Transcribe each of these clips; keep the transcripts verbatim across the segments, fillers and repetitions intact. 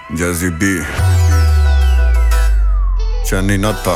Jazzy B, Chani Natta,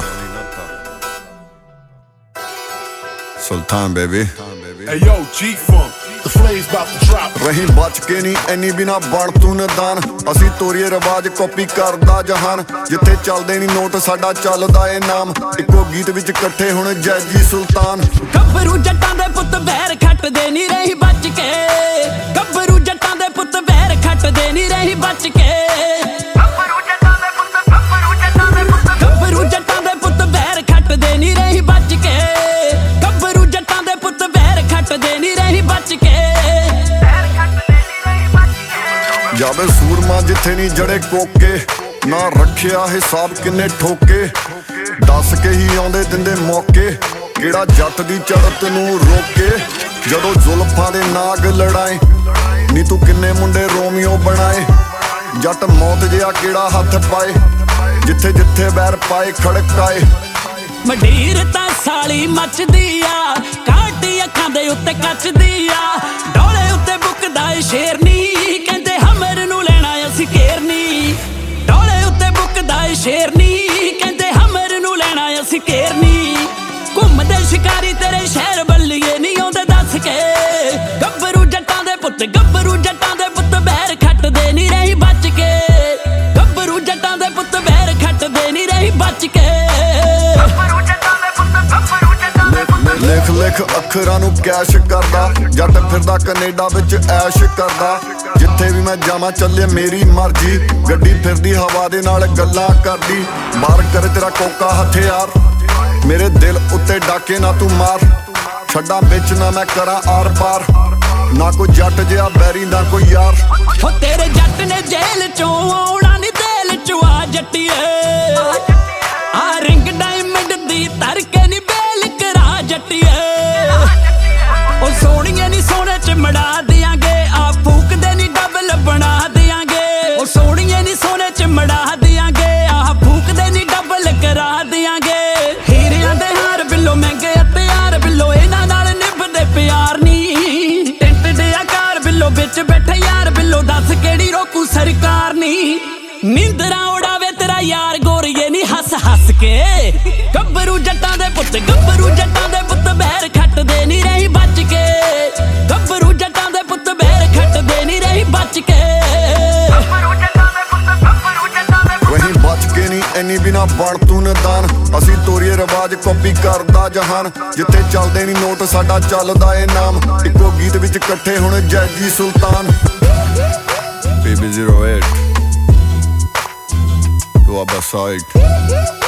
Sultan baby. Hey yo, G-Funk, the flame's about to drop. रही बच के नहीं any बिना बण तू नदान असी तोरीए रिवाज कॉपी करदा जहान जिथे चलदे नहीं नोट साडा चलदा ए नाम इको गीत विच इकट्ठे हुण जैजी सुल्तान ਗੱਭਰੂ ਜੱਟਾਂ ਦੇ ਪੁੱਤ ਵੈਰ ਖੱਟਦੇ ਨਹੀਂ ਰਹੀ ਬਚ ਕੇ ਗੱਭਰੂ ਜੱਟਾਂ ਦੇ ਪੁੱਤ ਵੈਰ ਖੱਟਦੇ ਨਹੀਂ ਰਹੀ ਬਚ ਕੇ ਗੱਭਰੂ ਜੱਟਾਂ ਦੇ ਪੁੱਤ ਗੱਭਰੂ ਜੱਟਾਂ ਦੇ ਪੁੱਤ ਗੱਭਰੂ ਜੱਟਾਂ ਦੇ ਪੁੱਤ ਵੈਰ ਖੱਟਦੇ ਨਹੀਂ ਰਹੀ ਬਚ ਕੇ ਗੱਭਰੂ ਜੱਟਾਂ ਦੇ ਪੁੱਤ ਵੈਰ ਖੱਟਦੇ ਨਹੀਂ ਰਹੀ ਬਚ ਕੇ ਵੈਰ ਖੱਟਦੇ ਨਹੀਂ ਰਹੀ ਬਚ ਕੇ ਜਾਵੇ ਸੂਰਮਾ ਜਿੱਥੇ ਨਹੀਂ ਜੜੇ ਕੋਕੇ ਨਾ ਰੱਖਿਆ ਹਿਸਾਬ ਕਿੰਨੇ ਠੋਕੇ ਦੱਸ ਕੇ ਹੀ ਆਉਂਦੇ ਦਿੰਦੇ ਮੌਕੇ ਕਿਹੜਾ ਜੱਟ ਦੀ ਚੜਤ ਨੂੰ ਰੋਕੇ ਜਦੋਂ ਜ਼ੁਲਫਾਂ ਦੇ ਨਾਗ ਲੜਾਏ ਨੀ ਤੂੰ ਕਿੰਨੇ ਮੁੰਡੇ ਰੋਮੀਓ ਬਣਾਏ ਜੱਟ ਮੌਤ ਜਿਹਾ ਕਿਹੜਾ ਹੱਥ ਪਾਏ ਜਿੱਥੇ ਜਿੱਥੇ ਬੈਰ ਪਾਏ ਖੜਕਾਏ ਮਡੀਰ ਤਾਂ ਸਾਲੀ ਮੱਚਦੀ ਆ ਕਾਟੀ ਅੱਖਾਂ ਦੇ ਉੱਤੇ ਕੱਚਦੀ ਆ ਡੋਲੇ ਉੱਤੇ ਬੁੱਕਦਾ ਏ ਸ਼ੇਰਨੀ ਕਹਿੰਦੇ ਹਮਰ ਨੂੰ ਲੈਣਾ ਅਸੀਂ ਘੇਰਨੀ ਡੋਲੇ ਉੱਤੇ ਬੁੱਕਦਾ ਏ ਸ਼ੇਰਨੀ ਕਹਿੰਦੇ ਹਮਰ ਨੂੰ ਲੈਣਾ ਅਸੀਂ ਘੇਰਨੀ ਘੁੰਮਦੇ ਸ਼ਿਕਾਰੀ ਤੇਰੇ ਸ਼ਹਿਰ ਬੱਲੀਏ ਨਹੀਂ ਆਉਂਦੇ ਦੱਸ ਕੇ ਗੱਭਰੂ ਜੱਟਾਂ ਦੇ ਪੁੱਤ ਗੱਭਰੂ ਜੱਟਾਂ ਦੇ ਪੁੱਤ ਬੈਰ ਖੱਟਦੇ ਨਹੀਂ ਰਹੀ ਬਚ ਕੇ ਗੱਭਰੂ ਜੱਟਾਂ ਦੇ ਪੁੱਤ ਬੈਰ ਖੱਟਦੇ ਨਹੀਂ ਰਹੀ ਬਚ ਕੇ ਗੱਭਰੂ ਜੱਟਾਂ ਦੇ ਪੁੱਤ ਗੱਭਰੂ ਜੱਟਾਂ ਦੇ ਪੁੱਤ ਲਿਖ ਲਿਖ ਅੱਖਰਾਂ ਨੂੰ ਕੈਸ਼ ਕਰਦਾ ਜੱਟ ਫਿਰਦਾ ਕੈਨੇਡਾ ਵਿੱਚ ਐਸ਼ ਕਰਦਾ ਜਿੱਥੇ ਵੀ ਮੈਂ ਜਾਵਾਂ ਚੱਲੇ ਮੇਰੀ ਮਰਜ਼ੀ ਗੱਡੀ ਫਿਰਦੀ ਹਵਾ ਦੇ ਨਾਲ ਗੱਲਾਂ ਕਰਦੀ ਮਾਰ ਕਰ ਤੇਰਾ ਕੋਕਾ ਹਥਿਆਰ ਮੇਰੇ ਦਿਲ ਉੱਤੇ ਡਾਕੇ ਨਾ ਤੂੰ ਮਾਰ ਛੱਡਾਂ ਵਿੱਚ ਨਾ ਮੈਂ ਕਰਾਂ ਆਰ ਪਾਰ ਨਾ ਕੋਈ ਜੱਟ ਜਿਹਾ ਬੈਰੀ ਨਾ ਕੋਈ ਯਾਰ ਹੋ ਤੇਰੇ ਜੱਟ ਨੇ ਜੇਲ੍ਹ ਚੋਂ ਆਉਣਾ ਨੀ ਦਿਲ ਚੋਂ ਆ ਜੱਟੀਏ ਆ ਰਿੰਗ ਡਾਇਮੰਡ ਦੀ ਧਰ ਕੇ ਨੀ ਬੇਲ ਕਰਾ ਜੱਟੀਏ ਉਹ ਸੋਹਣੀਏ ਨੀ ਸੋਹਣੇ ਚ ਮੜਾ ਦਿਆਂਗੇ ਆ ਫੂਕਦੇ ਨੀ ਡਬਲ ਬਣਾ ਦਿਆਂਗੇ ਉਹ ਸੋਹਣੀਏ ਨੀ ਸੋਹਣੇ ਚ ਮੜਾ ਦਿਆਂਗੇ ਆ ਫੂਕਦੇ ਨੀ ਡਬਲ ਕਰਾ ਦਿਆਂਗੇ ਹੀਰਿਆਂ ਦੇ ਹਾਰ ਬਿੱਲੋ ਮਹਿੰਗੇ ਹਥਿਆਰ ਬਿੱਲੋ ਇਹਨਾਂ ਨਾਲ ਨਿਭਦੇ ਪਿਆਰ ਨੀ ਟਿੰਟ ਦੇ ਆਕਾਰ ਬਿੱਲੋ ਵਿੱਚ ਬੈਠੇ ਯਾਰ ਬਿੱਲੋ ਦੱਸ ਕਿਹੜੀ ਰੋਕੂ ਸਰਕਾਰ ਨੀ ਨੀਂਦਰਾਂ ਉਡਾਵੇ ਤੇਰਾ ਯਾਰ ਗੋਰੀਏ ਨੀ ਹੱਸ ਹੱਸ ਕੇ ਗੱਭਰੂ ਜੱਟਾਂ ਦੇ ਪੁੱਤ ਗੱਭਰੂ ਜੱਟਾਂ ਦੇ ਪੁੱਤ ਬੈਰ ਖੱਟਦੇ ਨਹੀਂ ਰਹੀ ਬਚ ਕੇ ਗੱਭਰੂ ਜੱਟਾਂ ਦੇ ਪੁੱਤ ਬੈਰ ਖੱਟਦੇ ਨਹੀਂ ਰਹੀ ਬਚ ਕੇ ਗੱਭਰੂ ਜੱਟਾਂ ਦੇ ਪੁੱਤ ਗੱਭਰੂ ਜੱਟਾਂ ਦੇ ਪੁੱਤ ਵਹੀਂ ਬਚ ਕੇ ਨਹੀਂ ਐਨੀ ਬਿਨਾ ਬਣ ਤੂੰ ਨਦਾਨ ਅਸੀਂ ਤੋਰੀਏ ਰਿਵਾਜ ਕਾਪੀ ਕਰਦਾ ਜਹਾਨ ਜਿੱਥੇ ਚੱਲਦੇ ਨਹੀਂ ਨੋਟ ਸਾਡਾ ਚੱਲਦਾ ਏ ਨਾਮ ਇੱਕੋ ਗੀਤ ਵਿੱਚ ਇਕੱਠੇ ਹੁਣ Jazzy Sultan B B zero eight to Abba side